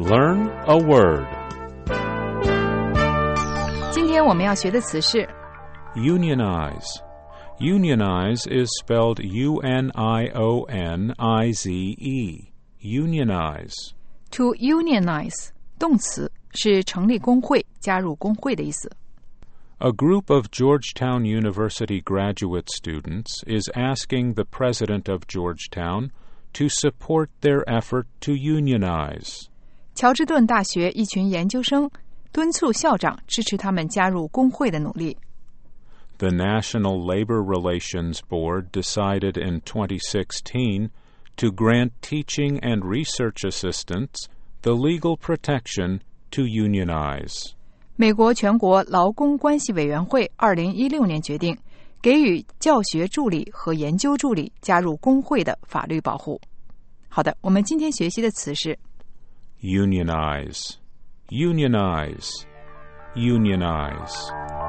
Learn a word. 今天我们要学的词是 Unionize. Unionize is spelled U-N-I-O-N-I-Z-E. Unionize. to unionize 动词是成立工会、加入工会的意思。 A group of Georgetown University graduate students is asking the president of Georgetown to support their effort to unionize. 乔治顿大学一群研究生敦促校长支持他们加入工会的努力。 The National Labor Relations Board decided in 2016 to grant teaching and research assistants the legal protection to unionize. 美国全国劳工关系委员会2016年决定给予教学助理和研究助理加入工会的法律保护。好的，我们今天学习的词是 Unionize. Unionize. Unionize.